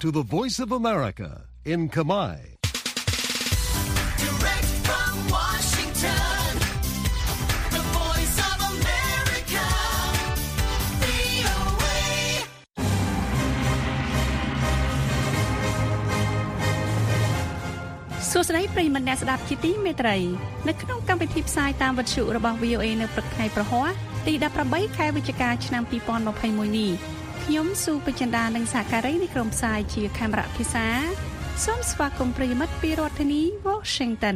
to the Voice of America in Khmer. Direct from Washington, the Voice of America, VOA. សួស្តីប្រិយមិត្តអ្នកស្ដាប់ជាទីមេត្រីនៅក្នុងកម្មវិធីផ្សាយតាមវិទ្យុរបស់ VOA នៅព្រឹកថ្ងៃប្រហ័សទី18ខែវិច្ឆិកាឆ្នាំ2021នេះខ្ញុំស៊ូពេជ្ជន្តានិងសហការីនៃក្រុមផ្សាយជាខេមរៈភាសាសូមស្វាគមន៍ប្រិយមិត្តពីរដ្ឋធានី Washington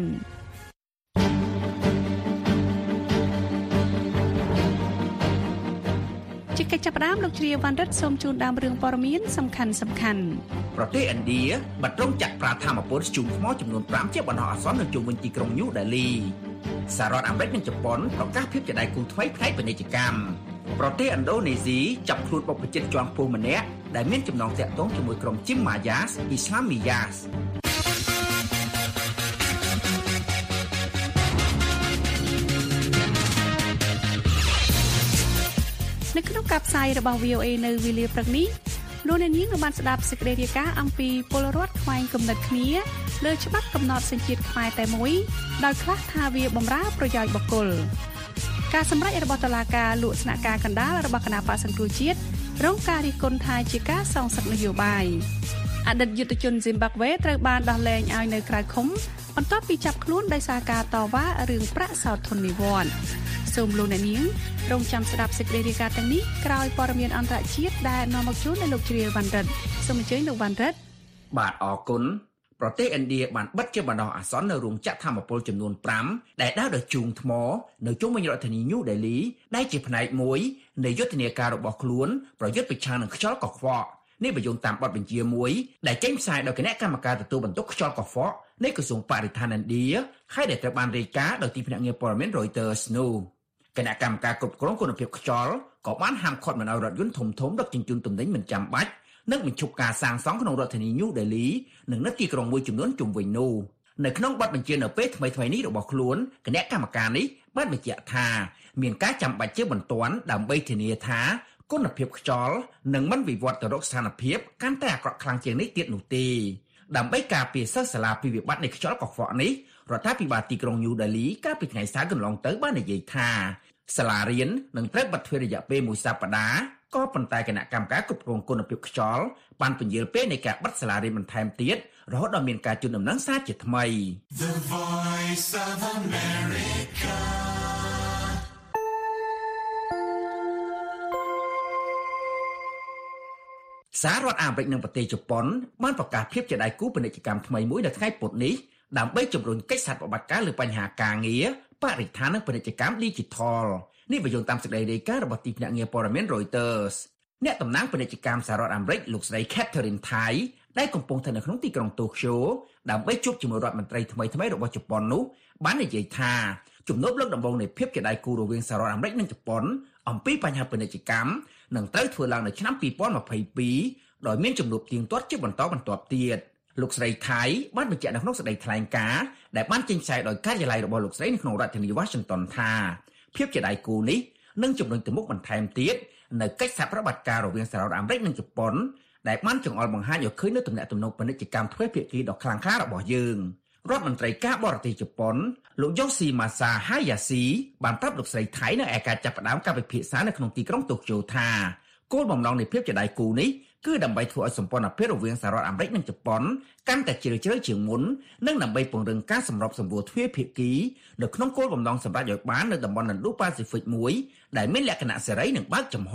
ជាកិច្ចចាប់ផ្ដើមលោកជ្រាវវណ្ណរិទ្ធសូមជូនដើមរឿងព័ត៌មានសំខាន់ប្រទេសឥណ្ឌាបាត់រងចាក់ប្រាធម្មពលស្ជុំថ្មចំនួន5ជាបណ្ដោះអាសន្ននៅជុំវិញទីក្រុងញូដេលីសហរដ្ឋអាមេរិកនិងជប៉ុនប្រកាសភាពជាដៃគូថ្មីផ្នែកពាណិជ្ជកម្មប្រទេសឥណ្ឌូនេស៊ីចាប់ខ្លួនបុព្វជិតជាន់ខ្ពស់ម្នាក់ដែលមានចំណងទាក់ទងជាមួយក្រុមជីមម៉ាយ៉ាសអ៊ីស្លាមីយ៉ាសនៅក្នុងការផ្សាយរបស់ VOA នៅវេលាព្រឹកនេះលោកអ្នកនាងបានស្ដាប់សេចក្តីរាយការណ៍អំពីពលរដ្ឋខ្វែងគំនិតគ្នាលើច្បាប់កំណត់សញ្ជាតិខ្មែរតែមួយដោយខ្លះថាវាបម្រើប្រយោជន៍បុគ្គលការសម្រេចរបស់តុលាការលក់ស្នាក់ការកណ្ដាលរបស់គណៈបក្សសង្គ្រោះជាតិរងការរិះគន់ថាជាការសងសឹកនយោបាយអតីតយុទ្ធជនស៊ីមបាក់វេត្រូវបានដោះលែងឲ្យនៅក្រៅឃុំបន្ទាប់ពីចាប់ខ្លួនដោយសារការតវ៉ារឿងប្រាក់សោធននិវត្តន៍សូមលោកអ្នកនាងរងចាំស្ដាប់សេចក្តីរាយការណ៍ទាំងនេះក្រោយព័ត៌មានអន្តរជាតិដែលនាំមកជូនដោយលោកជ្រាវវណ្ណរិទ្ធសូមអញ្ជើញលោកវណ្ណរិទ្ធបាទអរគុណប្រទេសឥណ្ឌាបានបិទជាបណ្ដោះអាសន្ននៅរោងចក្រថាមពលចំនួន5ដែលដើរដោយជូងថ្មនៅជុំវិញរដ្ឋធានីញូដេលីដែលជាផ្នែកមួយនៃយុទ្ធនាការរបស់ខ្លួនប្រយុទ្ធប្រឆាំងនឹងខ្យល់កខ្វក់នេះបញ្យល់តាមបទបញ្ជាមួយដែលចេញផ្សាយដោយគណៈកម្មការទទួលបន្ទុកខ្យល់កខ្វក់នៃក្រសួងបរិស្ថានឥណ្ឌាហើយដែលត្រូវបានរាយការណ៍ដោយទីភ្នាក់ងារព័ត៌មាន Reuters នោះគណៈកម្មការគ្រប់គ្រងគុណភាពខ្យល់ក៏បានហាមឃាត់មិនឲ្យរថយន្តធំៗដឹកជញ្ជូនទំនិញមិនចាំបាច់និងបញ្ឈប់ការសាងសង់ក្នុងរដ្ឋធានីញូដេលីនិងនៅទីក្រុងមួយចំនួនជុំវិញនោះនៅក្នុងបទបញ្ជានៅពេលថ្មីៗនេះរបស់ខ្លួនគណៈកម្មការនេះបានបញ្ជាក់ថាមានការចាំបាច់ជាបន្ទាន់ដើម្បីធានាថាគុណភាពខ្យល់នឹងមិនវិវត្តទៅរកស្ថានភាពកាន់តែអាក្រក់ខ្លាំងជាងនេះទៀតនោះទេដើម្បីការពារសិស្សសាលាពីវិបត្តិនៃខ្យល់កខ្វក់នេះរដ្ឋាភិបាលទីក្រុងញូដេលីកាលពីថ្ងៃសៅរ៍កន្លងទៅបាននិយាយថាសាលារៀននឹងត្រូវបិទទ្វាររយៈពេល1សប្តាហ៍ក៏ប៉ុន្តែគណៈកម្មការគ្រប់គ្រងគុណភាពខ្យល់បានពន្យាលពេលនៃការបិទសាលារៀនបន្ថែមទៀតរហូតដល់មានការជូនដំណឹងសារជាថ្មី The Voice of America. សហរដ្ឋអាមេរិកនិងប្រទេសជប៉ុនបានប្រកាសភាពជាដៃគូពាណិជ្ជកម្មថ្មីមួយនៅថ្ងៃពុធនេះដើម្បីជំរុញកិច្ចសហប្រតិបត្តិការលើបញ្ហាការងារបរិស្ថាននិងពាណិជ្ជកម្ម Digital នេះបញ្យល់តាមសេចក្តីរាយការណ៍របស់ទីភ្នាក់ងារព័ត៌មាន Reuters អ្នកតំណាងពាណិជ្ជកម្មសហរដ្ឋអាមេរិកលោកស្រី Catherine Tai ដែលកំពុងស្ថិតនៅក្នុងទីក្រុងតូក្យូដើម្បីជួបជាមួយរដ្ឋមន្ត្រីថ្មីៗរបស់ជប៉ុននោះបាននិយាយថាជំនួបលើកដំបូងនៃភាពជាដៃគូរវាងសហរដ្ឋអាមេរិកនិងជប៉ុនអំពីបញ្ហាពាណិជ្ជកម្មនឹងត្រូវធ្វើឡើងនៅឆ្នាំ2022ដោយមានជំនួបទៀងទាត់ជាបន្តបន្ទាប់ទៀតលោកស្រីថៃបានបញ្ជាក់នៅក្នុងសេចក្តីថ្លែងការណ៍ដែលបានចេញផ្សាយដោយការិយាល័យរបស់លោកស្រីនៅក្នុងរដ្ឋធានី Washington ថាភាពជាដៃគូនេះនឹងជំរុញទៅមុខបន្ថែមទៀតនៅកិច្ចសហប្រតិបត្តិការរវាងសហរដ្ឋអាមេរិកនិងជប៉ុនដែលបានចង្អុលបង្ហាញឲ្យឃើញនូវទំនាក់ទំនងពាណិជ្ជកម្មទ្វេភាគីដ៏ខ្លាំងក្លារបស់យើងរដ្ឋមន្ត្រីការបរទេសជប៉ុនលោកយ៉ូស៊ីម៉ាសាហាយ៉ាស៊ីបានប្រាប់លោកស្រីថៃនៅឯការចាប់ផ្ដើមការពិភាក្សានៅក្នុងទីក្រុងតូក្យូថាគោលបំណងនៃភាពជាដៃគូនេះគឺដើម្បីធ្វើឲ្យសម្ព័ន្ធភាពរវាងសហរដ្ឋអាមេរិកនិងជប៉ុនកាន់តែជ្រាលជ្រៅជាងមុននិងដើម្បីពង្រឹងការសម្របសម្រួលទ្វេភាគីនៅក្នុងគោលបំណងសម្រាប់ឲ្យបាននៅតំបន់ Indo-Pacific មួយដែលមានលក្ខណៈសេរីនិងបើកចំហ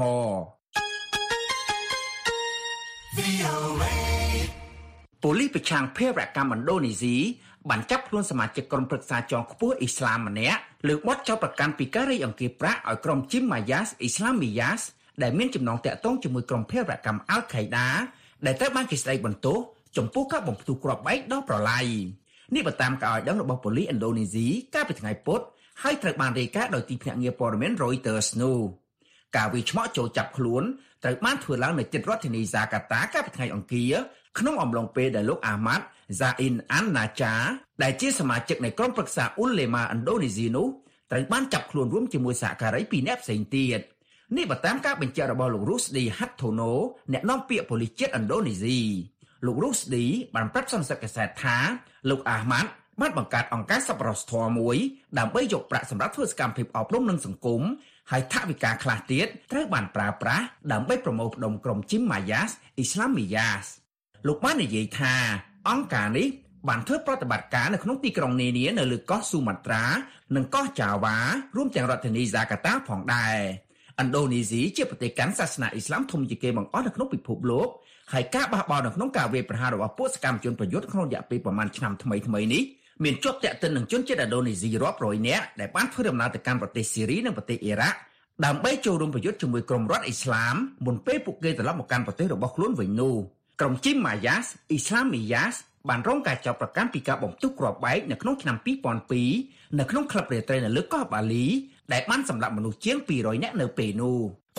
ប៉ូលីសប្រឆាំងភេរវកម្មឥណ្ឌូនេស៊ីបានចាប់ខ្លួនសមាជិកក្រុមប្រឹក្សាជាន់ខ្ពស់អ៊ីស្លាមម្នាក់លើបទចោទប្រកាន់ពីការរៃអង្គាសប្រាក់ឲ្យក្រុមជីមម៉ាយ៉ាសអ៊ីស្លាមីយ៉ាសដែលមានចំណងតាក់ទងជាមួយក្រុមភេរវកម្មអាល់ខេដាដែលត្រូវបានគេស្ដីបន្ទោសចំពោះការបំផ្ទុះគ្រាប់បែកដល់ប្រឡាយនេះបើតាមការឲ្យដឹងរបស់ប៉ូលីសឥណ្ឌូនេស៊ីកាលពីថ្ងៃពុធហើយត្រូវបានរាយការណ៍ដោយទីភ្នាក់ងារព័ត៌មាន Reuters នោះការវាយឆ្មក់ចូលចាប់ខ្លួនត្រូវបានធ្វើឡើងនៅជិតរដ្ឋធានីហ្សាកាតាកាលពីថ្ងៃអង្គារក្នុងអំឡុងពេលដែលលោកអាម៉ាត់ហ្សាអ៊ីនអានណាចាដែលជាសមាជិកនៃក្រុមប្រឹក្សាអ៊ុលលេម៉ាឥណ្ឌូនេស៊ីនោះត្រូវបានចាប់ខ្លួនរួមជាមួយសហការី2នាក់ផ្សេងទៀតនេះបើតាមការបញ្ជាក់របស់លោក Rusdi Hartono អ្នកនាំពាក្យប៉ូលីសជាតិឥណ្ឌូនេស៊ីលោក Rushdie បានប្រាប់សន្និសីទកាសែតថាលោក Ahmad បានបង្កើតអង្គការសប្បុរសធម៌មួយដើម្បីយកប្រាក់សម្រាប់ធ្វើសកម្មភាពអប់រំនិងសង្គមហើយថវិកាខ្លះទៀតត្រូវបានប្រើប្រាស់ដើម្បីប្រមូលផ្ដុំក្រុម Jimmayas Islamiyas លោកបាននិយាយថាអង្គការនេះបានធ្វើប្រតិបត្តិការនៅក្នុងទីក្រុងនានានៅលើកោះស៊ូម៉ាត្រានិងកោះចាវ៉ារួមទាំងរដ្ឋធានីហ្សាកាតាផងដែរឥណ្ឌូនេស៊ីជាប្រទេសកាន់សាសនាអ៊ីស្លាមធំជាងគេបង្អស់នៅក្នុងពិភពលោកហើយការបះបោរនៅក្នុងការវាយប្រហាររបស់ពួកសកម្មជនប្រយុទ្ធក្នុងរយៈពេលប្រមាណឆ្នាំថ្មីៗនេះមានជាប់ទាក់ទិននឹងជនជាតិឥណ្ឌូនេស៊ីរាប់រយនាក់ដែលបានធ្វើដំណើរទៅកាន់ប្រទេសស៊ីរីនិងប្រទេសអ៊ីរ៉ាក់ដើម្បីចូលរួមប្រយុទ្ធជាមួយក្រុមរដ្ឋអ៊ីស្លាមមុនពេលពួកគេត្រឡប់មកកាន់ប្រទេសរបស់ខ្លួនវិញនោះក្រុម Jimmayas Islamiyas បានរងការចោទប្រកាន់ពីការបំផ្ទុះគ្រាប់បែកនៅក្នុងឆ្នាំ2002នៅក្នុងក្លឹបរាត្រីនៅលើកោះបាលីដែលបានសម្លាប់មនុស្សជាង200នាក់នៅពេលនោះ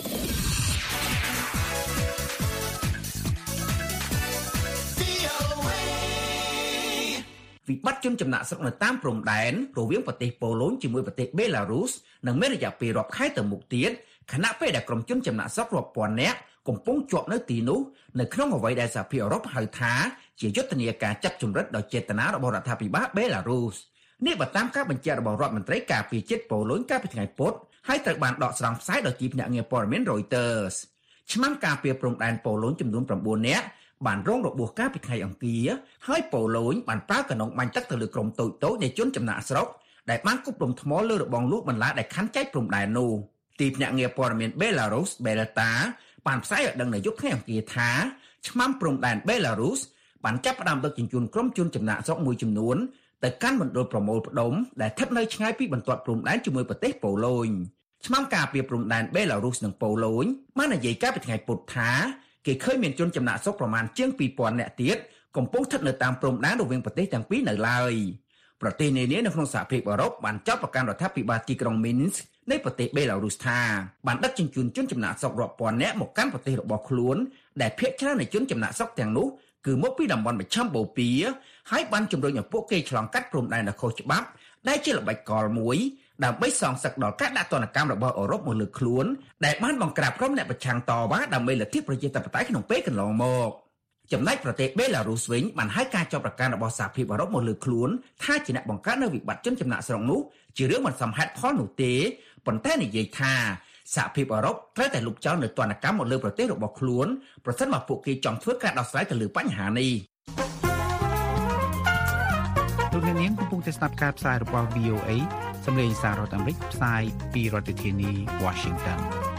វិបត្តិជនចំណាក់ស្រុកនៅតាមព្រំដែនរវាងប្រទេសប៉ូឡូញជាមួយប្រទេសបេឡារុសនឹងមានរយៈពេលរាប់ខែទៅមុខទៀតខណៈពេលដែលក្រុមជនចំណាក់ស្រុករាប់ពាន់នាក់កំពុងជាប់នៅទីនោះនៅក្នុងអ្វីដែលសហភាពអឺរ៉ុបហៅថាជាយុទ្ធនាការចាប់ជំរិតដោយចេតនារបស់រដ្ឋាភិបាលបេឡារុសនេះបើតាមការបញ្ជាក់របស់រដ្ឋមន្ត្រីការពារជាតិប៉ូឡូញកាលពីថ្ងៃពុធហើយត្រូវបានដកស្រង់ផ្សាយដោយទីភ្នាក់ងារព័ត៌មាន Reuters ឆ្មាំការពារព្រំដែនប៉ូឡូញចំនួន9នាក់បានរងរបួសកាលពីថ្ងៃអង្គារហើយប៉ូឡូញបានប្រើកណ្ដុងបាញ់ទឹកទៅលើក្រុមតូចៗនៃជនចំណាក់ស្រុកដែលបានគប់រំថ្មលើរបងលូកបន្លាដែលខណ្ឌចែកព្រំដែននោះទីភ្នាក់ងារព័ត៌មាន Belarus Belta បានផ្សាយឲ្យដឹងនៅយប់ថ្ងៃអង្គារថាឆ្មាំព្រំដែន Belarus បានចាប់ផ្ដើមដឹកជញ្ជូនក្រុមជនចំណាក់ស្រុកមួយចំនួនទៅកាន់មណ្ឌលប្រមូលផ្ដុំដែលស្ថិតនៅឆ្ងាយពីបន្ទាត់ព្រំដែនជាមួយប្រទេសប៉ូឡូញឆ្មាំការពារព្រំដែន Belarus និងប៉ូឡូញបាននិយាយកាលពីថ្ងៃពុធថាគេឃើញមានជនចំណាក់ស្រុកប្រមាណជាង 2000 នាក់ទៀតកំពុងស្ថិតនៅតាមព្រំដែនរវាងប្រទេសទាំងពីរនៅឡើយប្រទេសនានានៅក្នុងសហភាពអឺរ៉ុបបានចោទប្រកាន់រដ្ឋាភិបាលទីក្រុង Minsk នៃប្រទេសបេឡារុសថាបានដឹកជញ្ជូនជនចំណាក់ស្រុករាប់ពាន់នាក់មកកាន់ប្រទេសរបស់ខ្លួនដែលភាគច្រើននៃជនចំណាក់ស្រុកទាំងនោះគឺមកពីតំបន់មជ្ឈមបូព៌ាហើយបានជំរុញឲ្យពួកគេឆ្លងកាត់ព្រំដែនដោយខុសច្បាប់ដែលជាល្បិចកលមួយដើម្បីសងសឹកដល់ការដាក់ទណ្ឌកម្មរបស់អឺរ៉ុបមកលើខ្លួនដែលបានបង្ក្រាបក្រុមអ្នកប្រឆាំងតវ៉ាដើម្បីលទ្ធិប្រជាធិបតេយ្យក្នុងពេលកន្លងមកចំណែកប្រទេសបេឡារុសវិញបានហៅការចោទប្រកាន់របស់សហភាពអឺរ៉ុបមកលើខ្លួនថាជាអ្នកបង្កើតនៅវិបត្តិជនចំណាក់ស្រុកនោះជារឿងមិនសមហេតុផលនោះទេប៉ុន្តែនិយាយថាសហភាពអឺរ៉ុបត្រូវតែលុបចោលនូវទណ្ឌកម្មមកលើប្រទេសរបស់ខ្លួនប្រសិនបើពួកគេចង់ធ្វើការដោះស្រាយទៅលើបញ្ហានេះលោកអ្នកនាងកំពុងតែស្ដាប់ការផ្សាយរបស់ VOA សម្លេងសាររដ្ឋអាមេរិកផ្សាយពីរដ្ឋធានី Washington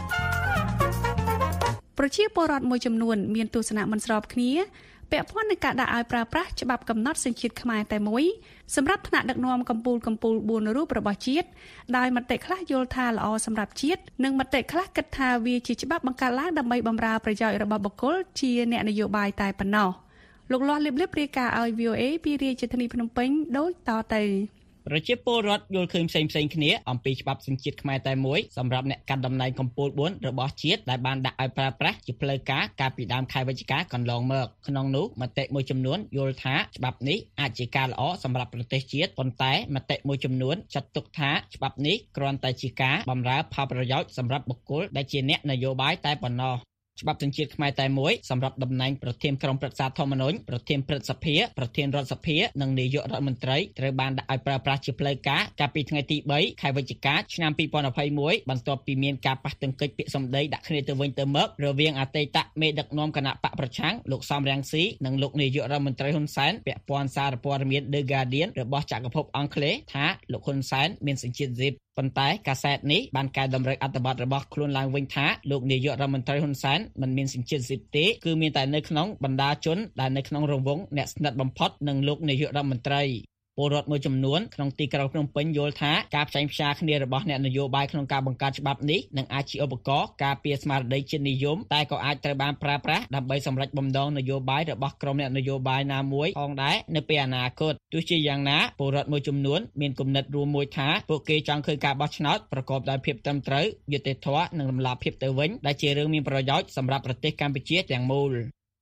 ប្រជាពលរដ្ឋមួយចំនួនមានទស្សនៈមិនស្របគ្នាពាក់ព័ន្ធនឹងការដាក់ឲ្យប្រើប្រាស់ច្បាប់កំណត់សញ្ជាតិខ្មែរតែមួយសម្រាប់ថ្នាក់ដឹកនាំកម្ពុជា4រូបរបស់ជាតិដោយមតិខ្លះយល់ថាល្អសម្រាប់ជាតិនិងមតិខ្លះគិតថាវាជាច្បាប់បង្កើតឡើងដើម្បីបម្រើប្រយោជន៍របស់បុគ្គលជាអ្នកនយោបាយតែប៉ុណ្ណោះលោកលាស់លៀបរាយការណ៍ឲ្យ VOA ពីរាជធានីភ្នំពេញដូចតទៅប្រជាពលរដ្ឋយល់ឃើញផ្សេងៗគ្នាអំពីច្បាប់សញ្ជាតិខ្មែរតែមួយសម្រាប់អ្នកកាន់តំណែងកម្ពុជា4របស់ជាតិដែលបានដាក់ឲ្យប្រើប្រាស់ជាផ្លូវការកាលពីដើមខែវិច្ឆិកាកន្លងមកក្នុងនោះមតិមួយចំនួនយល់ថាច្បាប់នេះអាចជាការល្អសម្រាប់ប្រទេសជាតិប៉ុន្តែមតិមួយចំនួនចាត់ទុកថាច្បាប់នេះគ្រាន់តែជាការបម្រើផលប្រយោជន៍សម្រាប់បុគ្គលដែលជាអ្នកនយោបាយតែប៉ុណ្ណោះច្បាប់សញ្ជាតិខ្មែរតែមួយសម្រាប់តំណែងប្រធានក្រុមប្រឹក្សាធម្មនុញ្ញប្រធានព្រឹទ្ធសភាប្រធានរដ្ឋសភានិងនាយករដ្ឋមន្ត្រីត្រូវបានដាក់ឲ្យប្រើប្រាស់ជាផ្លូវការកាលពីថ្ងៃទី3ខែវិច្ឆិកាឆ្នាំ2021បន្ទាប់ពីមានការប៉ះទង្គិចពាក្យសម្ដីដាក់គ្នាទៅវិញទៅមករវាងអតីតមេដឹកនាំគណៈបកប្រឆាំងលោកសំរងស៊ីនិងលោកនាយករដ្ឋមន្ត្រីហ៊ុនសែនពាក់ព័ន្ធសារព័ត៌មាន The Guardian របស់ចក្រភពអង់គ្លេសថាលោកហ៊ុនសែនមានសញ្ជាតិស៊ីបប៉ុន្តែកាសែតនេះបានកែតម្រូវអត្ថបទរបស់ខ្លួនឡើងវិញថាលោកនាយករដ្ឋមន្ត្រីហ៊ុនសែនមិនមានសញ្ជាតិស៊ីបទេគឺមានតែនៅក្នុងបណ្ដាជនដែលនៅក្នុងរង្វង់អ្នកស្និទ្ធបំផុតនឹងលោកនាយករដ្ឋមន្ត្រីពលរដ្ឋមួយចំនួនក្នុងទីក្រុងភ្នំពេញយល់ថាការផ្សាយផ្សាគ្នារបស់អ្នកនយោបាយក្នុងការបង្កើតច្បាប់នេះនឹងអាចជាឧបករណ៍ការពារស្មារតីជាតិនិយមតែក៏អាចត្រូវបានប្រើប្រាស់ដើម្បីសម្រេចបំណងនយោបាយរបស់ក្រុមអ្នកនយោបាយណាមួយផងដែរនៅពេលអនាគតទោះជាយ៉ាងណាពលរដ្ឋមួយចំនួនមានគំនិតរួមមួយថាពួកគេចង់ឃើញការបោះឆ្នោតប្រកបដោយភាពត្រឹមត្រូវយុត្តិធម៌និងតម្លាភាពទៅវិញដែលជារឿងមានប្រយោជន៍សម្រាប់ប្រទេសកម្ពុជាទាំងមូល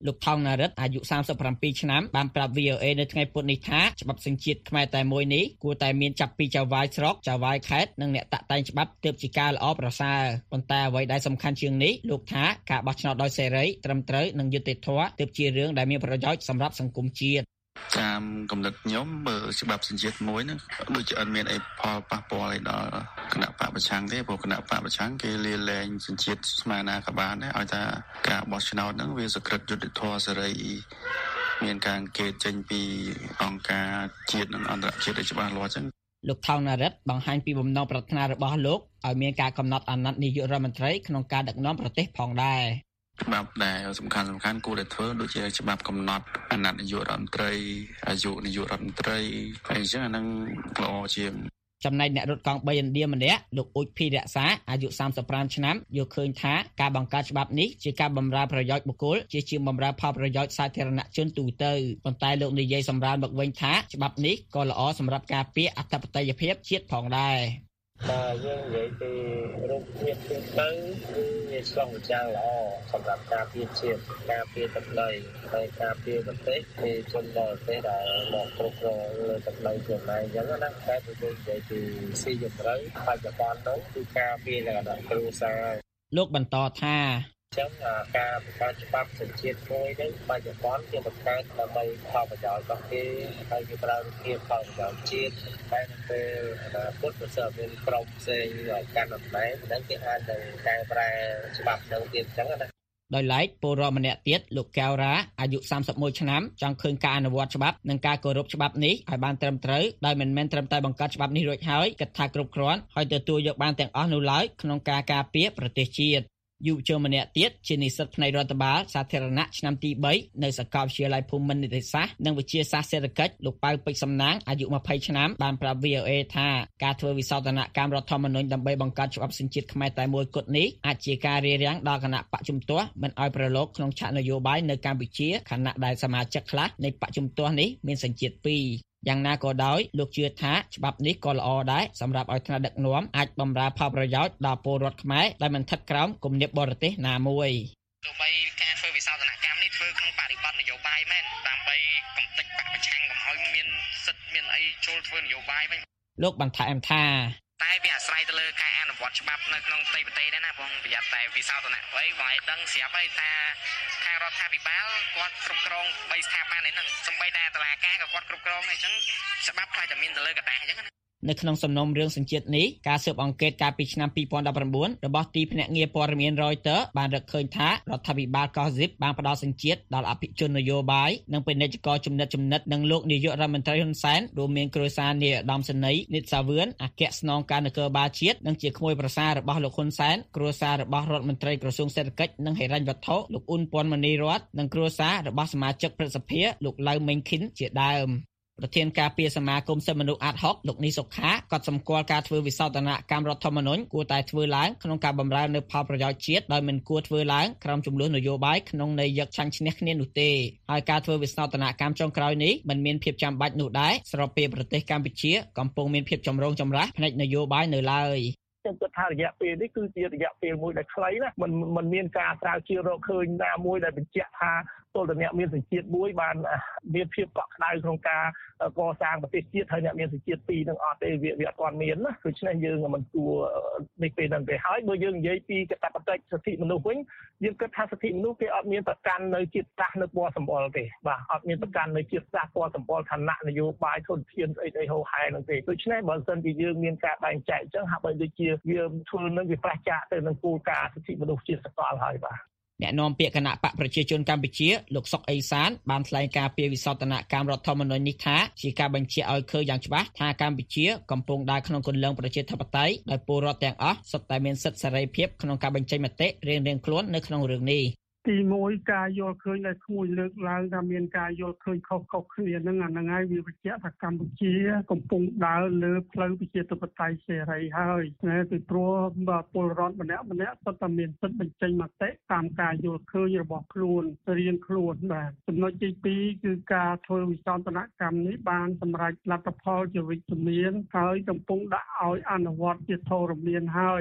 លោកថងណារិតអាយុ37ឆ្នាំបានប្រាប់ VOA នៅថ្ងៃពុធនេះថាច្បាប់សញ្ជាតិខ្មែរតែមួយនេះគួរតែមានចាប់ពីចៅហ្វាយស្រុកចៅហ្វាយខេត្តនិងអ្នកតាក់តែងច្បាប់ទើបជាការល្អប្រសើរប៉ុន្តែអ្វីដែលសំខាន់ជាងនេះលោកថាការបោះឆ្នោតដោយសេរីត្រឹមត្រូវនិងយុត្តិធម៌ទើបជារឿងដែលមានប្រយោជន៍សម្រាប់សង្គមជាតិតាមកំណត់ខ្ញុំបើច្បាប់សញ្ជាតិមួយហ្នឹងដូចជាអត់មានអីផលប៉ះពាល់អីដល់គណៈបកប្រឆាំងទេព្រោះគណៈបកប្រឆាំងគេលាលែងសញ្ជាតិស្មើណាក៏បានដែរឲ្យថាការបោះឆ្នោតហ្នឹងវាសក្តិយុត្តិធម៌សេរីមានការអង្កេតចេញពីអង្គការជាតិនិងអន្តរជាតិឲ្យច្បាស់លាស់ចឹងលោកថោណារិតបង្ហាញពីបំណងប្រាថ្នារបស់លោកឲ្យមានការកំណត់អាណត្តិនាយករដ្ឋមន្ត្រីក្នុងការដឹកនាំប្រទេសផងដែរច្បាប់ដែលសំខាន់គួរតែធ្វើដូចជាច្បាប់កំណត់អាណត្តិនាយករដ្ឋមន្ត្រីអាយុនាយករដ្ឋមន្ត្រីហើយអញ្ចឹងអានឹងល្អជាងចំណែកអ្នករត់កង់3ឥណ្ឌាម្នាក់លោកអ៊ុចភីរក្សាអាយុ35ឆ្នាំយល់ឃើញថាការបង្កើតច្បាប់នេះជាការបម្រើប្រយោជន៍បុគ្គលជាបម្រើផលប្រយោជន៍សាធារណជនទូទៅប៉ុន្តែលោកនិយាយសម្រាប់មកវិញថាច្បាប់នេះក៏ល្អសម្រាប់ការពារអធិបតេយ្យភាពជាតិផងដែរបើយើងនិយាយពីរូបភាពទូទៅគឺវាឆ្លុះបញ្ចាំងល្អសម្រាប់ការពារជាតិការពារទឹកដីហើយការពារប្រទេសពីជនបរទេសដែលមកគ្រប់គ្រងលើទឹកដីខ្លួនឯងអញ្ចឹងណាតែបើយើងនិយាយពីស៊ីជម្រៅបច្ចុប្បន្ននោះគឺការពារលក្ខណៈគ្រួសារលោកបន្តថាចឹងការបង្កើតច្បាប់សញ្ជាតិមួយនេះបច្ចុប្បន្នគេបង្កើតដើម្បីផលប្រយោជន៍របស់គេហើយគេប្រើរូបភាពផលប្រយោជន៍ជាតិតែនៅពេលអនាគតបើសិនមានក្រុមផ្សេងកាន់អំណាចហ្នឹងគេអាចនឹងកែប្រែច្បាប់ទៅទៀតចឹងណាដោយឡែកពលរដ្ឋម្នាក់ទៀតលោកកែវរ៉ាអាយុ31ឆ្នាំចង់ឃើញការអនុវត្តច្បាប់និងការគោរពច្បាប់នេះឲ្យបានត្រឹមត្រូវដោយមិនមែនត្រឹមតែបង្កើតច្បាប់នេះរួចហើយគិតថាគ្រប់គ្រាន់ហើយទទួលយកបានទាំងអស់នោះឡើយក្នុងការការពារប្រទេសជាតិយុវជនម្នាក់ទៀតជានិស្សិតផ្នែករដ្ឋបាលសាធារណៈឆ្នាំទី3នៅសាកលវិទ្យាល័យភូមិន្ទនីតិសាស្ត្រនិងវិទ្យាសាស្ត្រសេដ្ឋកិច្ចលោកប៉ៅពេជ្រសំណាងអាយុ20ឆ្នាំបានប្រាប់ VOA ថាការធ្វើវិសោធនកម្មរដ្ឋធម្មនុញ្ញដើម្បីបង្កើតច្បាប់សញ្ជាតិខ្មែរតែមួយគត់នេះអាចជាការរារាំងដល់គណៈបកជំទាស់មិនឲ្យប្រឡូកក្នុងឆាកនយោបាយនៅកម្ពុជាខណៈដែលសមាជិកខ្លះនៃបកជំទាស់នេះមានសញ្ជាតិ2យ៉ាងណាក៏ដោយលោកជឿថាច្បាប់នេះក៏ល្អដែរសម្រាប់ឲ្យថ្នាក់ដឹកនាំអាចបម្រើផលប្រយោជន៍ដល់ពលរដ្ឋខ្មែរដែលមិនស្ថិតក្រោមគំនាបបរទេសណាមួយទោះបីការធ្វើវិសោធនកម្មនេះធ្វើក្នុងបរិបទនយោបាយមែនដើម្បីកំទេចបកប្រឆាំងកុំឲ្យមានសិទ្ធិមានអីចូលធ្វើនយោបាយវិញលោកបន្ថែមថាតែវាអាស្រ័យទៅលើការអនុវត្តច្បាប់នៅក្នុងផ្ទៃប្រទេសដែរណាបងប្រយ័ត្នតែវិសោធនកម្មអីបងឲ្យដឹងស្រាប់ហើយថាខាងរដ្ឋាភិបាលគាត់គ្រប់គ្រង3ស្ថាប័នហ្នឹងសម្បីតែតុលាការក៏គាត់គ្រប់គ្រងហើយអញ្ចឹងច្បាប់ខ្លះតែមានទៅលើกระดาษអញ្ចឹងណានៅក្នុងសំណុំរឿងសញ្ជាតិនេះការស៊ើបអង្កេតកាលពីឆ្នាំ2019របស់ទីភ្នាក់ងារព័ត៌មាន Reuters បានរកឃើញថារដ្ឋាភិបាលកោះស៊ីបបានផ្ដល់សញ្ជាតិដល់អភិជននយោបាយនិងពាណិជ្ជករចំណិតនិងលោកនាយករដ្ឋមន្ត្រីហ៊ុនសែនរួមមានគ្រួសារនាយឧត្តមសេនីយ៍និតសាវឿនអគ្គស្នងការនគរបាលជាតិនិងជាក្មួយប្រសាររបស់លោកហ៊ុនសែនគ្រួសាររបស់រដ្ឋមន្ត្រីក្រសួងសេដ្ឋកិច្ចនិងហិរញ្ញវត្ថុលោកអ៊ុនពាន់មនីរតនិងគ្រួសាររបស់សមាជិកព្រឹទ្ធសភាលោកឡៅមេងឃិនជាដើមប្រធានការពារសមាគមសិទ្ធិមនុស្សអាត60លោកនីសុខាក៏សម្គាល់ការធ្វើវិសោធនកម្មរដ្ឋធម្មនុញ្ញគួរតែធ្វើឡើងក្នុងការបម្រើនៅផលប្រយោជន៍ជាតិដោយមិនគួរធ្វើឡើងក្រោមចំនួននយោបាយក្នុងន័យយកឆាញ់ឈ្នះគ្នានោះទេហើយការធ្វើវិសោធនកម្មចុងក្រោយនេះមិនមានភាពចាំបាច់នោះដែរស្របពេលប្រទេសកម្ពុជាកំពុងមានភាពចម្រូងចម្រាសផ្នែកនយោបាយនៅឡើយខ្ញុំគិតថារយៈពេលនេះគឺជារយៈពេលមួយដែលខ្លីណាมันមានការស្រាវជ្រាវរកឃើញណាមួយដែលបញ្ជាក់ថាទល់តែអ្នកមានសញ្ជាតិមួយបានមានភាពកក់ក្ដៅក្នុងការកសាងប្រទេសជាតិហើយអ្នកមានសញ្ជាតិ2នឹងអត់ទេវាអត់ទាន់មានណាដូច្នេះយើងមិនគួរនេះពេលហ្នឹងទេហើយបើយើងនិយាយពីកាតព្វកិច្ចសិទ្ធិមនុស្សវិញយើងគិតថាសិទ្ធិមនុស្សគេអត់មានប្រកាន់នៅជាតិសាសន៍នៅពណ៌សម្បុរទេបាទអត់មានប្រកាន់នៅជាតិសាសន៍ពណ៌សម្បុរឋានៈនយោបាយធនធានស្អីហូរហែហ្នឹងទេដូច្នេះបើសិនជាយើងមានការបែងចែកអញ្ចឹងហាក់បីដូចជាវាធ្វើនឹងវាប្រឆាចទៅនឹងគោលការណ៍សិទ្ធិមនុស្សជាសកលហើយបាទអ្នកនាំពាក្យគណៈបកប្រជាជនកម្ពុជាលោកសុកអេសានបានថ្លែងការពីវិសោធនកម្មរដ្ឋធម្មនុញ្ញនេះថាជាការបញ្ជាក់ឲ្យឃើញយ៉ាងច្បាស់ថាកម្ពុជាកំពុងដើរក្នុងគន្លងប្រជាធិបតេយ្យដោយពលរដ្ឋទាំងអស់សុទ្ធតែមានសិទ្ធិសេរីភាពក្នុងការបញ្ចេញមតិរៀងៗខ្លួននៅក្នុងរឿងនេះទី1ការយល់ឃើញដែលក្មួយលើកឡើងថាមានការយល់ឃើញខុសៗគ្នាហ្នឹងអាហ្នឹងហើយវាបញ្ជាក់ថាកម្ពុជាកំពុងដើរលើផ្លូវប្រជាធិបតេយ្យសេរីហើយណាពីព្រោះពលរដ្ឋម្នាក់សុទ្ធតែមានសិទ្ធិបញ្ចេញមតិតាមការយល់ឃើញរបស់ខ្លួនរៀងខ្លួនបាទចំណុចទី2គឺការធ្វើវិសោធនកម្មនេះបានសម្រេចលទ្ធផលជាវិជ្ជមានហើយកំពុងដាក់ឲ្យអនុវត្តជាធរមានហើយ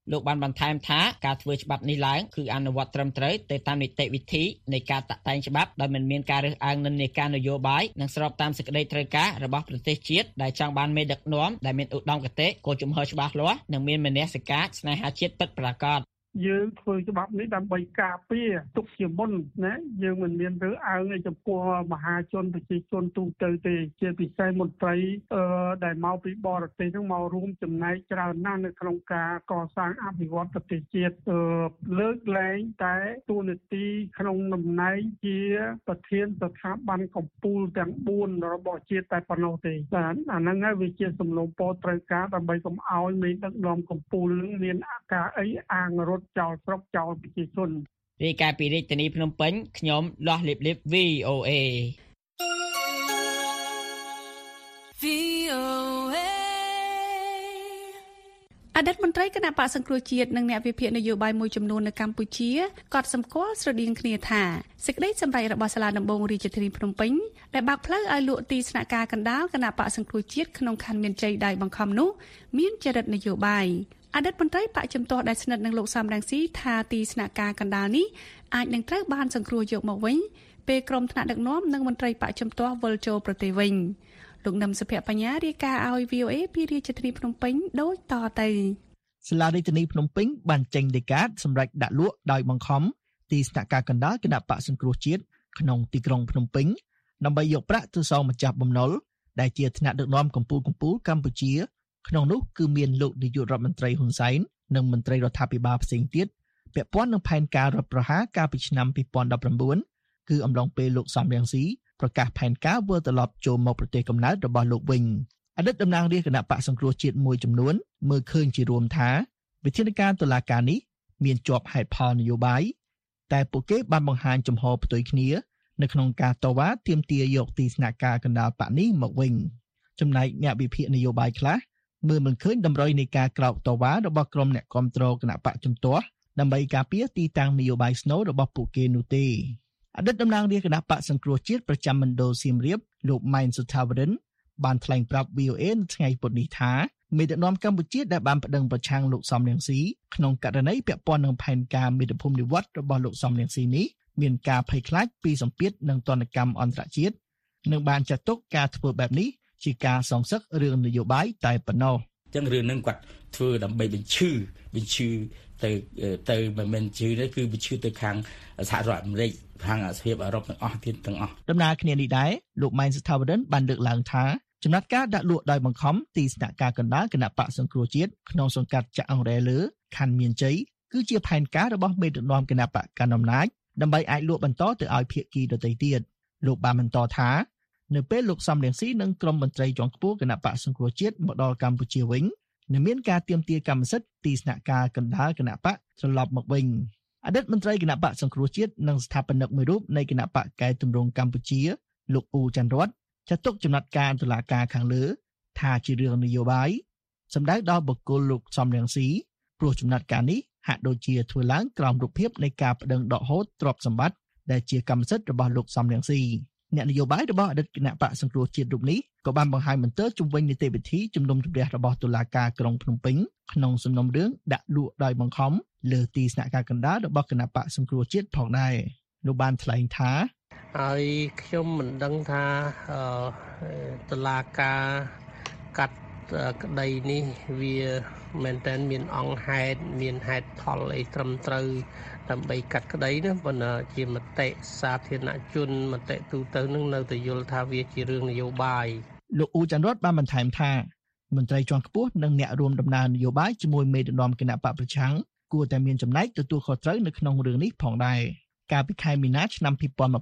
លោកបានបន្ថែមថាការធ្វើច្បាប់នេះឡើងគឺអនុវត្តត្រឹមត្រូវទៅតាមនីតិវិធីនៃការតាក់តែងច្បាប់ដោយមិនមានការរើសអើងនិន្នាការនយោបាយនិងស្របតាមសេចក្តីត្រូវការរបស់ប្រទេសជាតិដែលចង់បានមេដឹកនាំដែលមានឧត្តមគតិគោលជំហរច្បាស់លាស់និងមានមនសិការស្នេហាជាតិពិតប្រាកដយើងធ្វើច្បាប់នេះដើម្បីការពារទុកជាមុនណាយើងមិនមានរើសអើងចំពោះមហាជនប្រជាជនទូទៅទេជាពិសេសមន្ត្រីដែលមកពីបរទេសនឹងមករួមចំណែកច្រើនណាស់នៅក្នុងការកសាងអភិវឌ្ឍប្រទេសជាតិលើកលែងតែទូនាទីក្នុងតំណែងជាប្រធានស្ថាប័នកម្ពុជាទាំង4របស់ជាតិតែប៉ុណ្ណោះទេបាទអាហ្នឹងហើយវាជាសំណុំពរត្រូវការដើម្បីកុំឲ្យមានដឹកនាំកម្ពុជានឹងមានអាការអីអាងរត់ចោលស្រុកចោលប្រជាជនរាយការណ៍ពីរាជធានីភ្នំពេញខ្ញុំលាស់លៀបលៀប VOA អតីតមន្ត្រីគណៈបក្សសង្គ្រោះជាតិនិងអ្នកវិភាគនយោបាយមួយចំនួននៅកម្ពុជាក៏សម្គាល់ស្រដៀងគ្នាថាសេចក្តីសម្រេចរបស់សាលាដំបងរាជធានីភ្នំពេញដែលបើកផ្លូវឲ្យលក់ទីស្នាក់ការកណ្ដាលគណៈបក្សសង្គ្រោះជាតិក្នុងខណ្ឌមានជ័យដោយបង្ខំនោះមានចរិតនយោបាយអតីតមន្ត្រីបកជំទាស់ដែលស្និទ្ធនឹងលោកសំរងស៊ីថាទីស្នាក់ការកណ្ដាលនេះអាចនឹងត្រូវបានសង្គ្រោះយកមកវិញពេលក្រុមថ្នាក់ដឹកនាំនិងមន្ត្រីបកជំទាស់វិលចូលប្រទេសវិញលោកនឹមសុភបញ្ញារាយការណ៍ឲ្យ VOA ពីរាជធានីភ្នំពេញដូចតទៅសាលារាជធានីភ្នំពេញបានចេញដីកាសម្រាប់ដាក់លក់ដោយបង្ខំទីស្នាក់ការកណ្ដាលគណៈបកសង្គ្រោះជាតិក្នុងទីក្រុងភ្នំពេញដើម្បីយកប្រាក់ទៅសងម្ចាស់បំណុលដែលជាថ្នាក់ដឹកនាំកម្ពុជាកម្ពុជាក្នុងនោះគឺមានលោកនាយករដ្ឋមន្ត្រីហ៊ុនសែននិងមន្ត្រីរដ្ឋាភិបាលផ្សេងទៀតពាក់ព័ន្ធនឹងផែនការរដ្ឋប្រហារកាលពីឆ្នាំ2019គឺអំឡុងពេលលោកសំរងស៊ីប្រកាសផែនការវិលត្រឡប់ចូលមកប្រទេសកំណើតរបស់លោកវិញអតីតតំណាងរាស្ត្រគណៈបកសង្គ្រោះជាតិមួយចំនួនមើលឃើញជារួមថាវិធានការតុលាការនេះមានជាប់ហេតុផលនយោបាយតែពួកគេបានបង្ហាញចំហផ្ទុយគ្នានៅក្នុងការតវ៉ាទាមទារយកទីស្នាក់ការកណ្ដាលបកនេះមកវិញចំណែកអ្នកវិភាគនយោបាយខ្លះមើលមិនឃើញតម្រុយនៃការក្រោកតវ៉ារបស់ក្រុមអ្នកគាំទ្រគណៈបកជំទាស់ដើម្បីការពារទីតាំងនយោបាយស្នូលរបស់ពួកគេនោះទេអតីតតំណាងរាស្ត្រគណៈបកសង្គ្រោះជាតិប្រចាំមណ្ឌលសៀមរាបលោកម៉ែនសុថាវរិនបានថ្លែងប្រាប់ VOA នៅថ្ងៃពុធនេះថាមេដឹកនាំកម្ពុជាដែលបានប្តឹងប្រឆាំងលោកសំរងស៊ីក្នុងករណីពាក់ព័ន្ធនឹងផែនការមាតុភូមិនិវត្តរបស់លោកសំរងស៊ីនេះមានការភ័យខ្លាចពីសម្ពាធនិងទណ្ឌកម្មអន្តរជាតិនិងបានចាត់ទុកការធ្វើបែបនេះជាការសងសឹករឿងនយោបាយតែប៉ុណ្ណោះចឹងរឿងហ្នឹងគាត់ធ្វើដើម្បីបញ្ឈឺទៅមិនមែនជឿទេគឺបញ្ឈឺទៅខាងសហរដ្ឋអាមេរិកខាងសហភាពអឺរ៉ុបទាំងអស់ទៀតទាំងអស់ដំណើរគ្នានេះដែរលោកម៉ែនសថាវរិនបានលើកឡើងថាចំណាត់ការដាក់លក់ដោយបង្ខំទីស្នាក់ការកណ្ដាលគណៈបកសង្គ្រោះជាតិក្នុងសង្កាត់ចាក់អង្រែលើខណ្ឌមានជ័យគឺជាផែនការរបស់មេដឹកនាំគណៈបកកណ្ដាលអំណាចដើម្បីអាចលក់បន្តទៅឲ្យភាគីដទៃទៀតលោកបានបន្តថានៅពេលលោកសំរងស៊ីនិងក្រុមមន្ត្រីជាន់ខ្ពស់គណៈបកសង្គ្រោះជាតិមកដល់កម្ពុជាវិញនឹងមានការទាមទារកម្មសិទ្ធិទីស្នាក់ការកណ្ដាលគណៈបកត្រឡប់មកវិញអតីតមន្ត្រីគណៈបកសង្គ្រោះជាតិនិងស្ថាបនិកមួយរូបនៃគណៈបកកែតម្រង់កម្ពុជាលោកអ៊ូច័ន្ទរតចាត់ទុកចំណាត់ការតុលាការខាងលើថាជារឿងនយោបាយសម្ដៅដល់បុគ្គលលោកសំរងស៊ីព្រោះចំណាត់ការនេះហាក់ដូចជាធ្វើឡើងក្រោមរូបភាពនៃការប្តឹងដកហូតទ្រព្យសម្បត្តិដែលជាកម្មសិទ្ធិរបស់លោកសំរងស៊ីអ្នកនយោបាយរបស់អតីតគណៈបកសង្គ្រោះជាតិរូបនេះក៏បានបង្ហាញបន្ទើជុំវិញនីតិវិធីជំនុំជម្រះរបស់តុលាការក្រុងភ្នំពេញក្នុងសំណុំរឿងដាក់លក់ដោយបង្ខំលើទីស្នាក់ការកណ្ដាលរបស់គណៈបកសង្គ្រោះជាតិផងដែរលោកបានថ្លែងថាហើយខ្ញុំមិនដឹងថាតុលាការកាត់ក្តីនេះវាមែនតើមានអង្គហេតុមានហេតុផលអីត្រឹមត្រូវដើម្បីកាត់ក្តីណាប៉ុន្តែជាមតិសាធារណជនមតិទូទៅនឹងនៅតែយល់ថាវាជារឿងនយោបាយលោកអ៊ូច័ន្ទរតបានបន្ថែមថាមន្ត្រីជាន់ខ្ពស់និងអ្នករួមដំណើរនយោបាយជាមួយមេដឹកនាំគណៈបកប្រឆាំងគួរតែមានចំណែកទទួលខុសត្រូវនៅក្នុងរឿងនេះផងដែរកាលពីខែមីនាឆ្នាំ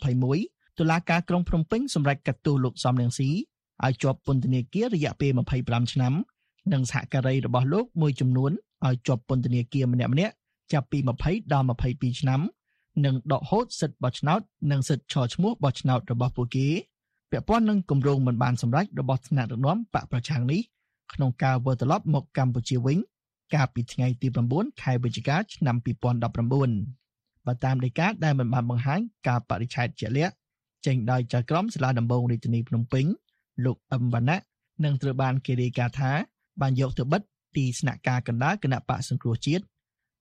2021តុលាការក្រុងភ្នំពេញសម្រេចកាត់ទោសលោកសំរងស៊ីឲ្យជាប់ពន្ធនាគាររយៈពេល25ឆ្នាំនិងសហការីរបស់លោកមួយចំនួនឲ្យជាប់ពន្ធនាគារម្នាក់ៗចាប់ពី20ដល់22ឆ្នាំនិងដកហូតសិទ្ធិបោះឆ្នោតនិងសិទ្ធិឆឈ្មោះបោះឆ្នោតរបស់ពួកគេពាក់ព័ន្ធនឹងគម្រោងមិនបានសម្រេចរបស់ថ្នាក់ដឹកនាំបកប្រឆាំងនេះក្នុងការវិលត្រឡប់មកកម្ពុជាវិញកាលពីថ្ងៃទី9ខែវិច្ឆិកាឆ្នាំ2019បើតាមដីកាដែលមិនបានបង្ហាញការបរិច្ឆេទជាក់លាក់ចេញដោយចៅក្រមសាលាដំបងរាជធានីភ្នំពេញលោកអឹមវណ្ណៈនិងត្រូវបានគេរាយការណ៍ថាបានយកទៅបិទទីស្នាក់ការកណ្ដាលគណៈបកសង្គ្រោះជាតិ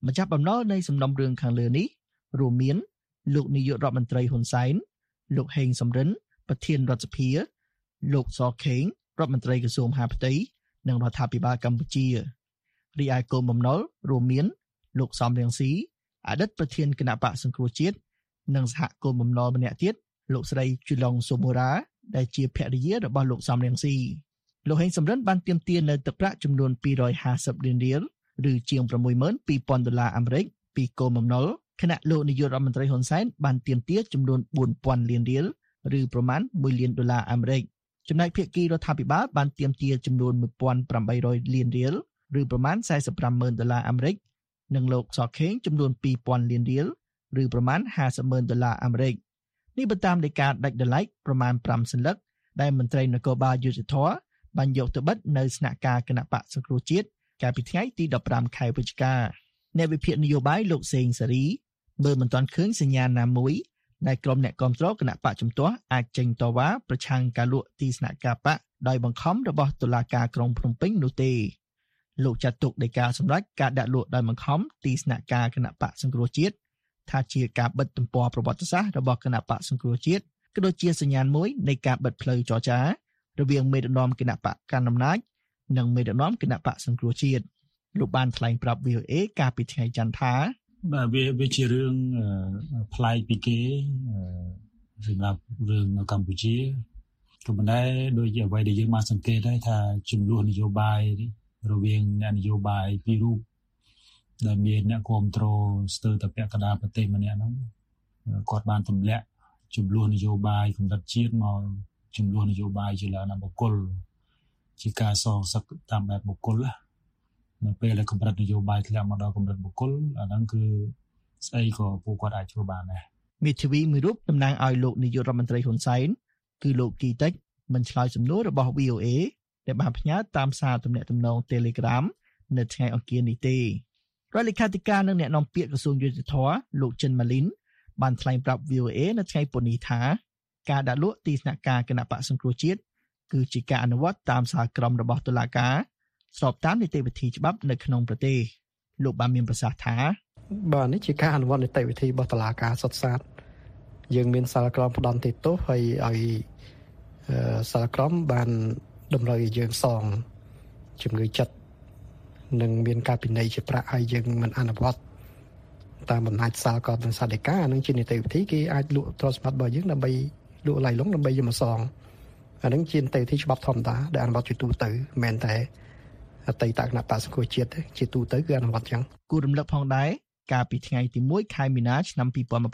ម្ចាស់បំណុលនៃសំណុំរឿងខាងលើនេះរួមមានលោកនាយករដ្ឋមន្ត្រីហ៊ុនសែនលោកហេងសំរិនប្រធានរដ្ឋសភាលោកសខេងរដ្ឋមន្ត្រីក្រសួងមហាផ្ទៃនិងរដ្ឋាភិបាលកម្ពុជារីឯកូនបំណុលរួមមានលោកសំរងស៊ីអតីតប្រធានគណៈបកសង្គ្រោះជាតិនិងសហគមន៍បំណុលម្នាក់ទៀតលោកស្រីជូឡុងសូមូរ៉ាដែលជាភរិយារបស់លោកសំរងស៊ីលោកហេងសំរិនបានទាមទារនៅទឹកប្រាក់ចំនួន250លានរៀលឬជាង$62,000អាមេរិកពីកូនបំណុលខណៈលោកនាយករដ្ឋមន្ត្រីហ៊ុនសែនបានទាមទារចំនួន$4,000លានរៀលឬប្រមាណ$1លានអាមេរិកចំណែកភាគីរដ្ឋាភិបាលបានទាមទារចំនួន$1,800លានរៀលឬប្រមាណ$45,000អាមេរិកនិងលោកសខេងចំនួន$2,000លានរៀលឬប្រមាណ$50,000អាមេរិកនេះបើតាមដីកាដាច់ដライប្រមាណ5សន្លឹកដែលមន្ត្រីនគរបាលយុត្តិធម៌បានយកទៅបិទនៅស្នាក់ការគណៈបកសង្គ្រោះជាតិកាលពីថ្ងៃទី15ខែវិច្ឆិកាអ្នកវិភាគនយោបាយលោកសេងសេរីមើលមិនទាន់ឃើញសញ្ញាណាមួយដែលក្រុមអ្នកគាំទ្រគណៈបកជំទាស់អាចចេញតវ៉ាប្រឆាំងការលក់ទីស្នាក់ការបកដោយបង្ខំរបស់តុលាការក្រុងភ្នំពេញនោះទេលោកចាត់ទុកដីកាសម្រាប់ការដាក់លក់ដោយបង្ខំទីស្នាក់ការគណៈបកសង្គ្រោះជាតិថាជាការបិទទំព័រប្រវត្តិសាស្ត្ររបស់គណៈបកសង្គ្រោះជាតិក៏ដូចជាសញ្ញាណមួយនៃការបិទផ្លូវចរចារវាងមេដឹកនាំគណៈបកកណ្ដាលអំណាចនិងមេដឹកនាំគណៈបកសង្គ្រោះជាតិលោកបានថ្លែងប្រាប់ VOA កាលពីថ្ងៃច័ន្ទថាបាទវាជារឿងប្លែកពីគេសម្រាប់រឿងនៅកម្ពុជាក៏ប៉ុន្តែដោយអ្វីដែលយើងបានសង្កេតដែរថាចំនួននយោបាយរវាងអ្នកនយោបាយពីររូបដែលមានអ្នកគ្រប់គ្រងស្ទើរតែពាក់កណ្ដាលប្រទេសម្នាក់ហ្នឹងគាត់បានទម្លាក់ចំនួននយោបាយកម្រិតជាតិមកចំនួននយោបាយជាលក្ខណៈបុគ្គលជាការសងសឹកតាមបែបបុគ្គលនៅពេលដែលកម្រិតនយោបាយធ្លាក់មកដល់កម្រិតបុគ្គលអាហ្នឹងគឺស្អីក៏ពួកគាត់អាចធ្វើបានដែរមេធាវីមួយរូបតំណាងឲ្យលោកនាយករដ្ឋមន្ត្រីហ៊ុនសែនគឺលោកគីតិចមិនឆ្លើយសំណួររបស់ VOA ដែលបានផ្ញើតាមសារទំនាក់ទំនង Telegram នៅថ្ងៃអង្គារនេះទេរដ្ឋលេខាធិការនិងអ្នកនាំពាក្យក្រសួងយុតិធម៌លោកចិនម៉ាលីនបានថ្លែងប្រាប់ VOA នៅថ្ងៃពុធនេះថាការដាក់លក់ទីស្នាក់ការគណៈបកសង្គ្រោះជាតិគឺជាការអនុវត្តតាមសារក្រមរបស់តុលាការស្របតាមនីតិវិធីច្បាប់នៅក្នុងប្រទេសលោកបានមានប្រសាសន៍ថាបាទនេះជាការអនុវត្តនីតិវិធីរបស់តុលាការសុទ្ធសាធយើងមានសាលក្រមផ្ដន្ទាទោសហើយឲ្យសាលក្រមបានតម្រូវឲ្យយើងសងជំងឺចិត្តនិងមានការពិន័យជាប្រាក់ហើយយើងមិនអនុវត្តតាមអំណាចសាលក្រមនិងសាលដីកានឹងជានីតិវិធីគេអាចលក់ទ្រព្យសម្បត្តិរបស់យើងដើម្បីលក់ឡៃឡុងដើម្បីយកមកសងអានឹងជានីតិវិធីច្បាប់ធម្មតាដែលអនុវត្តជាទូទៅមិនមែនតែអតីតគណៈបក្សសង្គ្រោះជាតិជាទូទៅគឺអនុវត្តចឹងគូរំលឹកផងដែរកាលពីថ្ងៃទី1ខែមីនាឆ្នាំ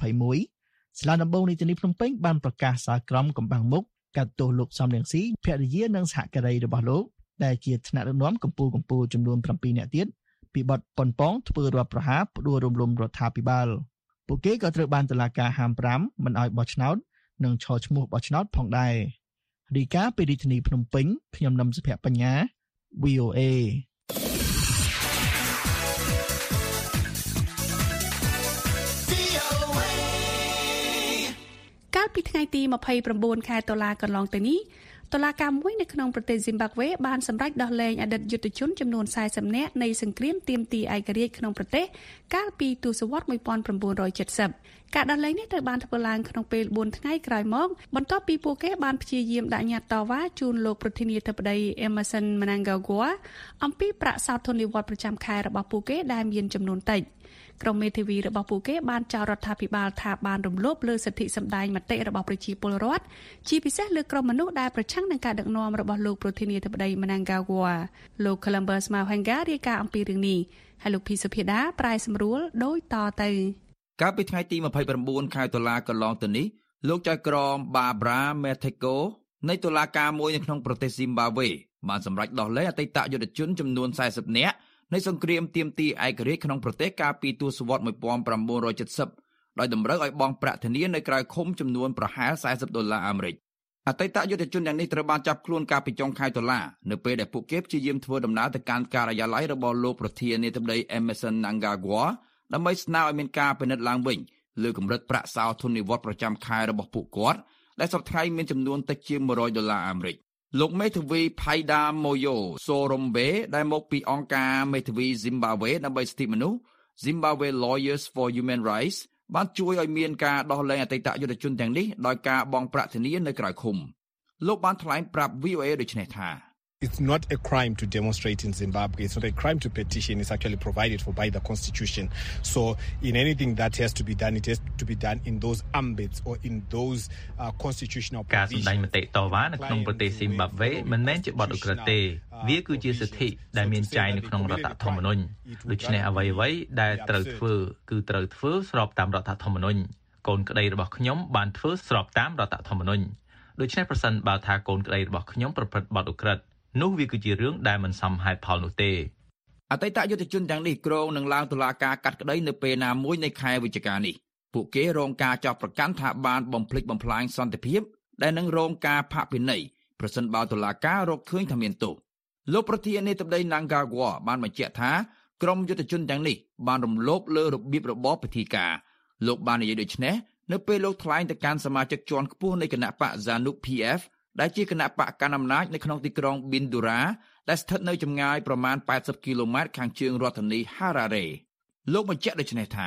2021សាលាដំបងរាជធានីភ្នំពេញបានប្រកាសសាលក្រមកំបាំងមុខកាត់ទោសលោកសំរងស៊ីភរិយានិងសហការីរបស់លោកដែលជាថ្នាក់ដឹកនាំកម្ពុជាចំនួន7នាក់ទៀតពីបទប៉ុនប៉ងធ្វើរដ្ឋប្រហារផ្ដួលរំលំរដ្ឋាភិបាលពួកគេក៏ត្រូវបានតុលាការហាម5មិនឲ្យបោះឆ្នោតនិងឆោឈ្មោះបោះឆ្នោតផងដែររាយការណ៍ពីរាជធានីភ្នំពេញខ្ញុំនឹមសុភ័ក្របញ្ញា VOA កាលពីថ្ងៃទី29ខែតុលាកន្លងទៅនេះតុលាការមួយនៅក្នុងប្រទេសស៊ីមបាប់វេបានសម្រេចដោះលែងអតីតយុទ្ធជនចំនួន40នាក់នៃសង្គ្រាមទាមទារឯករាជ្យក្នុងប្រទេសកាលពីទសវត្សរ៍1970ការដោះលែងនេះត្រូវបានធ្វើឡើងក្នុងពេល4ថ្ងៃក្រោយមកបន្ទាប់ពីពួកគេបានព្យាយាមដាក់ញត្តិតវ៉ាជូនលោកប្រធានាធិបតី Emmerson Mnangagwa អំពីប្រាក់សោធននិវត្តន៍ប្រចាំខែរបស់ពួកគេដែលមានចំនួនតិចក្រុមមេធាវីរបស់ពួកគេបានចោទរដ្ឋាភិបាលថាបានរំលោភលើសិទ្ធិសម្ដែងមតិរបស់ប្រជាពលរដ្ឋជាពិសេសលើក្រុមមនុស្សដែលប្រឆាំងនឹងការដឹកនាំរបស់លោកប្រធានាធិបតី Mnangagwa លោក Columbus Mawhanga រាយការណ៍អំពីរឿងនេះហើយលោកភីសុភាដាប្រាយសម្រួលដូចតទៅកាលពីថ្ងៃទី29ខែតុលាកន្លងទៅនេះលោកចៅក្រម Barbara Mateko នៃតុលាការមួយនៅក្នុងប្រទេសស៊ីមបាវេបានសម្រេចដោះលែងអតីតយុទ្ធជនចំនួន40នាក់នៃសង្គ្រាមទាមទារឯករាជ្យក្នុងប្រទេសកាលពីទសវត្សរ៍1970ដោយតម្រូវឲ្យបង់ប្រាក់ធានានៅក្រៅឃុំចំនួនប្រហែល$40អាមេរិកអតីតយុទ្ធជនទាំងនេះត្រូវបានចាប់ខ្លួនកាលពីចុងខែតុលានៅពេលដែលពួកគេព្យាយាមធ្វើដំណើរទៅកាន់ការិយាល័យរបស់លោកប្រធានាធិបតី Emmerson Mnangagwa ដើម្បីស្នើឲ្យមានការពិនិត្យឡើងវិញលើកម្រិតប្រាក់សោធននិវត្តន៍ប្រចាំខែរបស់ពួកគាត់ដែលសប្តាហ៍ថ្ងៃមានចំនួនតិចជាង$100អាមេរិកលោកមេធាវី Phaida Moyo Sorombe ដែលមកពីអង្គការមេធាវី Zimbabwe ដើម្បីសិទ្ធិមនុស្ស Zimbabwe Lawyers for Human Rights បានជួយឲ្យមានការដោះលែងអតីតយុទ្ធជនទាំងនេះដោយការបង់ប្រាក់ធានានៅក្រៅឃុំលោកបានថ្លែងប្រាប់ VOA ដូចនេះថា It's not a crime to demonstrate in Zimbabwe. It's not a crime to petition. It's actually provided for by the Constitution. So in anything that has to be done, it has to be done in those ambits or in those constitutional provisions. ការសម្ដែងមតិតវ៉ានៅក្នុងប្រទេស Zimbabwe មិនមែនជាបទឧក្រិដ្ឋទេវាគឺជាសិទ្ធិដែលមានចែងនៅក្នុងរដ្ឋធម្មនុញ្ញដូច្នេះអ្វីៗដែលត្រូវធ្វើគឺត្រូវធ្វើស្របតាមរដ្ឋធម្មនុញ្ញកូនក្តីរបស់ខ្ញុំបានធ្វើស្របតាមរដ្ឋធម្មនុញ្ញដូច្នេះប្រសិនបើថាកូនក្តីរបស់ខ្ញុំប្រព្រឹត្តបទឧក្រិដ្ឋនោះវាគឺជារឿងដែលមិនសមហេតុផលនោះទេអតីតយុទ្ធជនទាំងនេះក្រងនឹងឡើងតុលាការកាត់ក្តីនៅពេលណាមួយនៃខែវិច្ឆិកានេះពួកគេរងការចោទប្រកាន់ថាបានបំផ្លិចបំផ្លាញសន្តិភាពដែលនឹងរងការផាកពិន័យប្រសិនបើតុលាការរកឃើញថាមានទោសលោកប្រធានាធិបតី Mnangagwa បានបញ្ជាក់ថាក្រុមយុទ្ធជនទាំងនេះបានរំលោភលើរបៀបរបបពិធីការលោកបាននិយាយដូចនេះនៅពេលលោកថ្លែងទៅកាន់សមាជិកជាន់ខ្ពស់នៃគណៈបក ZANU-PF ដែលជាគណៈបកកណ្ដាលអំណាចនៅក្នុងទីក្រុង Bindura ដែលស្ថិតនៅចម្ងាយប្រមាណ80គីឡូម៉ែត្រខាងជើងរដ្ឋធានី Harare លោកបញ្ជាក់ដូចនេះថា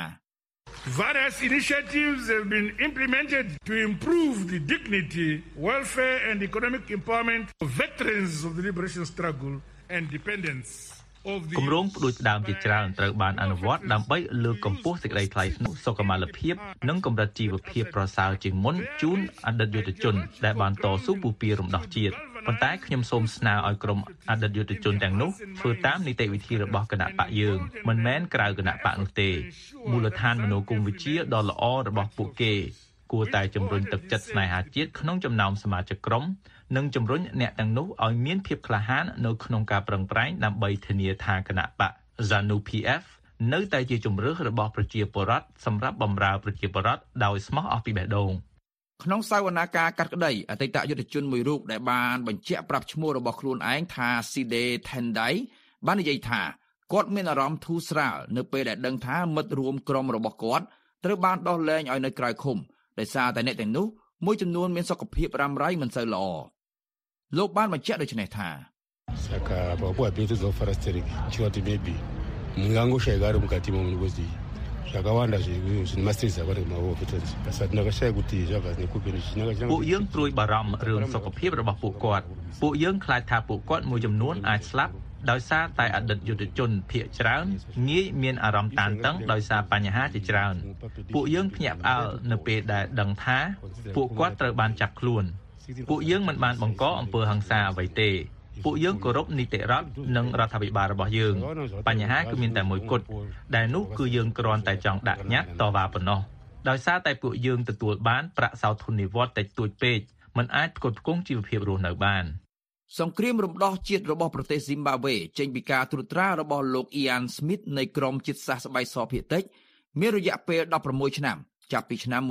Various initiatives have been implemented to improve the dignity, welfare and economic empowerment of veterans of the liberation struggle and dependents គម្រោងផ្ដួចផ្ដើមជាច្រើនត្រូវបានអនុវត្តដើម្បីលើកកម្ពស់សេចក្តីថ្លៃថ្នូរសុខុមាលភាពនិងកម្រិតជីវភាពប្រសើរជាងមុនជូនអតីតយុទ្ធជនដែលបានតស៊ូពុះពៀរំដោះជាតិប៉ុន្តែខ្ញុំសូមស្នើឲ្យក្រុមអតីតយុទ្ធជនទាំងនោះធ្វើតាមនីតិវិធីរបស់គណៈបកយើងមិនមែនក្រៅគណៈបកនោះទេមូលដ្ឋានមនោគមវិជ្ជាដ៏ល្អរបស់ពួកគេគួរតែជំរុញទឹកចិត្តស្នេហាជាតិក្នុងចំណោមសមាជិកក្រុមនិងជំរុញអ្នកទាំងនោះឲ្យមានភាពក្លាហាននៅក្នុងការប្រឹងប្រែងដើម្បីធានាថាគណៈបក ZANU-PF នៅតែជាជំរើសរបស់ប្រជាពលរដ្ឋសម្រាប់បម្រើប្រជាពលរដ្ឋដោយស្មោះអស់ពីបេះដូងក្នុងសវនាការកាត់ក្តីអតីតយុទ្ធជនមួយរូបដែលបានបញ្ជាក់ប្រាប់ឈ្មោះរបស់ខ្លួនឯងថា Side Tendai បាននិយាយថាគាត់មានអារម្មណ៍ធូរស្រាលនៅពេលដែលដឹងថាមិត្តរួមក្រុមរបស់គាត់ត្រូវបានដោះលែងឲ្យនៅក្រៅឃុំដោយសារតែអ្នកទាំងនោះមួយចំនួនមានសុខភាពរ៉ាំរ៉ៃមិនសូវល្អលោកបានបញ្ជាក់ដូចនេះថា Saka papo apeto zo forestry chiwati baby mlango shegari mukati momugozi zvakawanda zvinemastrisa vari maofitens basa tinakashaya kuti zvabva nekupe ពួកយើងព្រួយបារម្ភរឿងសុខភាពរបស់ពួកគាត់ពួកយើងខ្លាចថាពួកគាត់មួយចំនួនអាចស្លាប់ដោយសារតែអតីតយុទ្ធជនភាគច្រើនងាយមានអារម្មណ៍តានតឹងដោយសារបញ្ហាជាច្រើនពួកយើងភ្ញាក់ផ្អើលនៅពេលដែលដឹងថាពួកគាត់ត្រូវបានចាប់ខ្លួនពួកយើងមិនបានបង្កអំពើហិង្សាអ្វីទេពួកយើងគោរពនីតិរដ្ឋនិងរដ្ឋាភិបាលរបស់យើងបញ្ហាគឺមានតែមួយគត់ដែលនោះគឺយើងគ្រាន់តែចង់ដាក់ញត្តិតវ៉ាប៉ុណ្ណោះដោយសារតែពួកយើងទទួលបានប្រាក់សោធននិវត្តន៍តិចតួចពេកមិនអាចផ្គត់ផ្គង់ជីវភាពរស់នៅបានសង្គ្រាមរំដោះជាតិរបស់ប្រទេស Zimbabwe ចេញពីការត្រួតត្រារបស់លោក Ian Smith នៃក្រមជាតិសាសន៍ស្បៃសភាគតិចមានរយៈពេល16ឆ្នាំចាប់ពីឆ្នាំ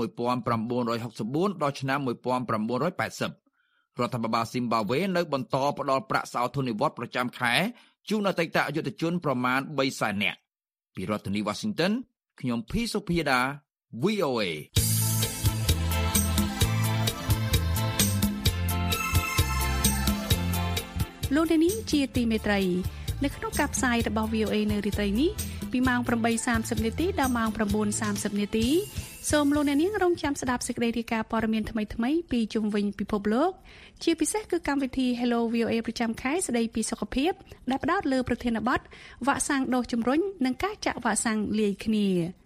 1964ដល់ឆ្នាំ1980រដ្ឋាភិបាល Zimbabwe នៅបន្តផ្តល់ប្រាក់សោធននិវត្តន៍ប្រចាំខែជូនអតីតយុទ្ធជនប្រមាណ300,000នាក់ពីរដ្ឋធានី Washington ខ្ញុំភីសុភាដា VOA លោកនាងជាទីមេត្រីនៅក្នុងការផ្សាយរបស់ VOA នៅរាត្រីនេះពីម៉ោង 8:30 នាទីដល់ម៉ោង 9:30 នាទីសូមលោកនាងរងចាំស្ដាប់សេចក្តីរាយការណ៍ព័ត៌មានថ្មីៗពីជុំវិញពិភពលោកជាពិសេសគឺកម្មវិធី Hello VOA ប្រចាំខែស្ដីពីសុខភាពដែលផ្ដោតលើប្រធានបទវ៉ាក់សាំងដូសជំរុញនិងការចាក់វ៉ាក់សាំងលាយគ្នា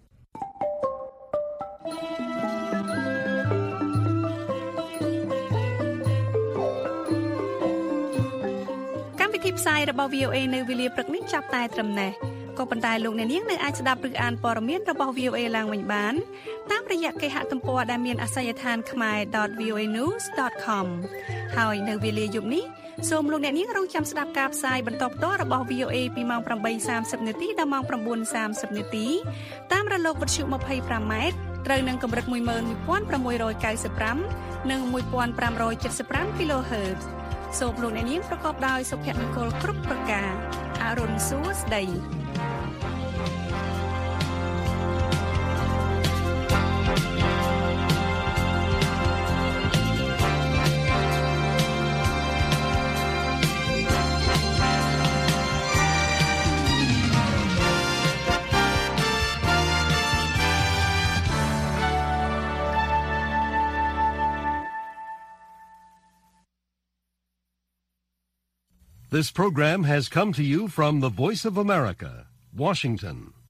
ផ្សាយរបស់ VOA នៅវេលាព្រឹកនេះចាប់តែត្រឹមនេះក៏ប៉ុន្តែលោកអ្នកនាងនៅអាចស្ដាប់ឬអានព័ត៌មានរបស់ VOA ឡើងវិញបានតាមរយៈគេហទំព័រដែលមានអាសយដ្ឋាន khmer.voanews.com ហើយនៅវេលាយប់នេះសូមលោកអ្នកនាងរងចាំស្ដាប់ការផ្សាយបន្តផ្ទាល់របស់ VOA ពីម៉ោង 8:30 នាទីដល់ម៉ោង 9:30 នាទីតាមរលកវិទ្យុ 25M ត្រូវនឹងកម្រិត 11695 និង 1575 kHzសូមលោកអ្នកនាងប្រកបដោយសុភមង្គលគ្រប់ប្រការអរុនសួស្តី This program has come to you from the Voice of America, Washington.